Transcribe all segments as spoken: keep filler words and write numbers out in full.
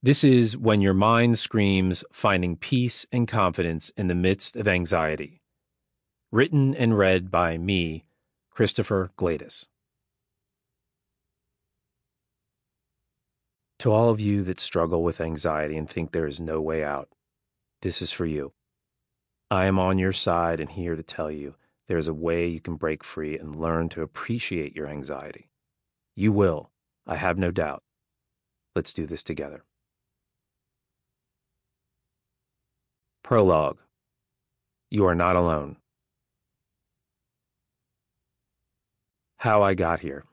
This is When Your Mind Screams, Finding Peace and Confidence in the Midst of Anxiety. Written and read by me, Christopher Gladys. To all of you that struggle with anxiety and think there is no way out, this is for you. I am on your side and here to tell you there is a way you can break free and learn to appreciate your anxiety. You will, I have no doubt. Let's do this together. Prologue. You are not alone. How I got here.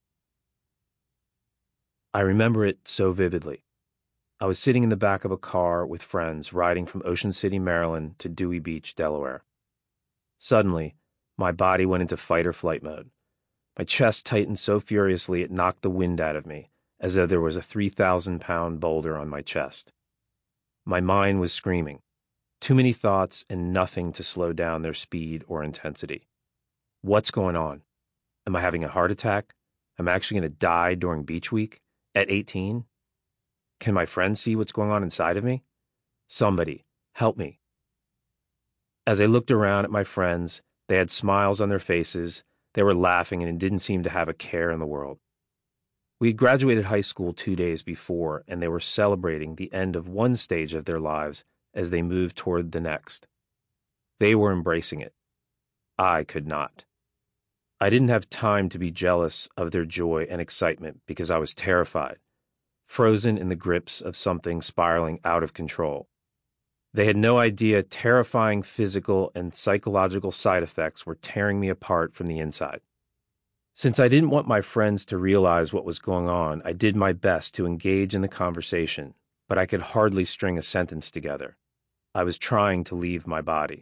I remember it so vividly. I was sitting in the back of a car with friends riding from Ocean City, Maryland to Dewey Beach, Delaware. Suddenly, my body went into fight or flight mode. My chest tightened so furiously it knocked the wind out of me, as though there was a three thousand pound boulder on my chest. My mind was screaming. Too many thoughts and nothing to slow down their speed or intensity. What's going on? Am I having a heart attack? Am I actually going to die during beach week? At eighteen? Can my friends see what's going on inside of me? Somebody, help me. As I looked around at my friends, they had smiles on their faces, they were laughing and didn't seem to have a care in the world. We had graduated high school two days before, and they were celebrating the end of one stage of their lives as they moved toward the next. They were embracing it. I could not. I didn't have time to be jealous of their joy and excitement because I was terrified, frozen in the grips of something spiraling out of control. They had no idea terrifying physical and psychological side effects were tearing me apart from the inside. Since I didn't want my friends to realize what was going on, I did my best to engage in the conversation, but I could hardly string a sentence together. I was trying to leave my body.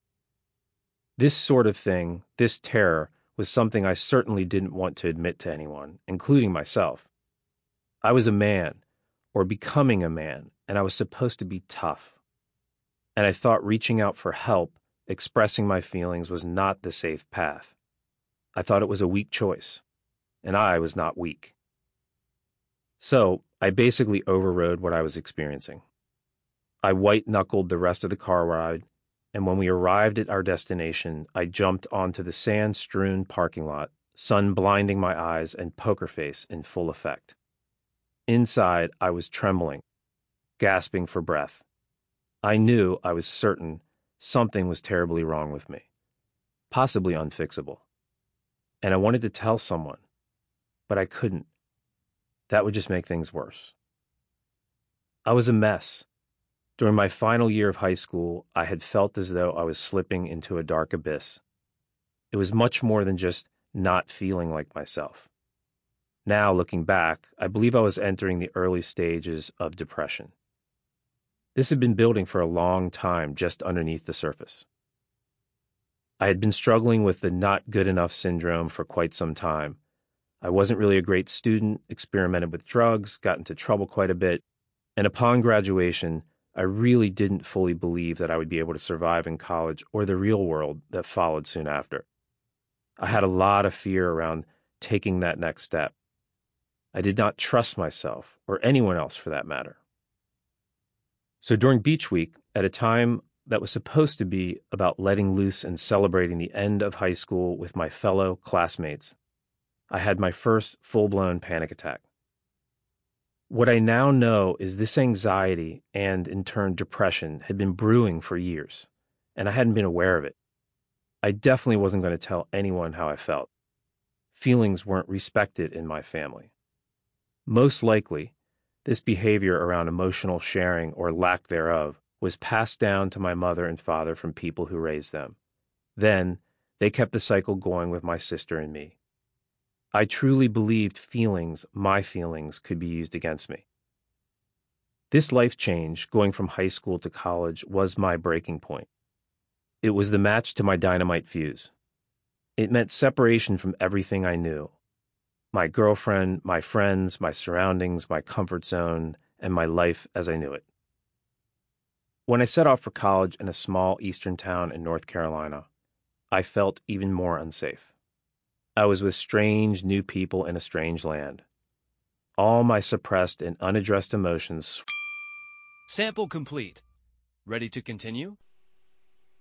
This sort of thing, this terror, was something I certainly didn't want to admit to anyone, including myself. I was a man, or becoming a man, and I was supposed to be tough. And I thought reaching out for help, expressing my feelings, was not the safe path. I thought it was a weak choice, and I was not weak. So, I basically overrode what I was experiencing. I white-knuckled the rest of the car ride, and when we arrived at our destination, I jumped onto the sand-strewn parking lot, sun blinding my eyes and poker face in full effect. Inside, I was trembling, gasping for breath. I knew, I was certain, something was terribly wrong with me, possibly unfixable. And I wanted to tell someone, but I couldn't. That would just make things worse. I was a mess. During my final year of high school, I had felt as though I was slipping into a dark abyss. It was much more than just not feeling like myself. Now, looking back, I believe I was entering the early stages of depression. This had been building for a long time just underneath the surface. I had been struggling with the not good enough syndrome for quite some time. I wasn't really a great student, experimented with drugs, got into trouble quite a bit, and upon graduation, I really didn't fully believe that I would be able to survive in college or the real world that followed soon after. I had a lot of fear around taking that next step. I did not trust myself, or anyone else for that matter. So during Beach Week, at a time that was supposed to be about letting loose and celebrating the end of high school with my fellow classmates, I had my first full-blown panic attack. What I now know is this anxiety and, in turn, depression had been brewing for years, and I hadn't been aware of it. I definitely wasn't going to tell anyone how I felt. Feelings weren't respected in my family. Most likely, this behavior around emotional sharing or lack thereof was passed down to my mother and father from people who raised them. Then, they kept the cycle going with my sister and me. I truly believed feelings, my feelings, could be used against me. This life change, going from high school to college, was my breaking point. It was the match to my dynamite fuse. It meant separation from everything I knew. My girlfriend, my friends, my surroundings, my comfort zone, and my life as I knew it. When I set off for college in a small eastern town in North Carolina, I felt even more unsafe. I was with strange, new people in a strange land. All my suppressed and unaddressed emotions Sample complete. Ready to continue?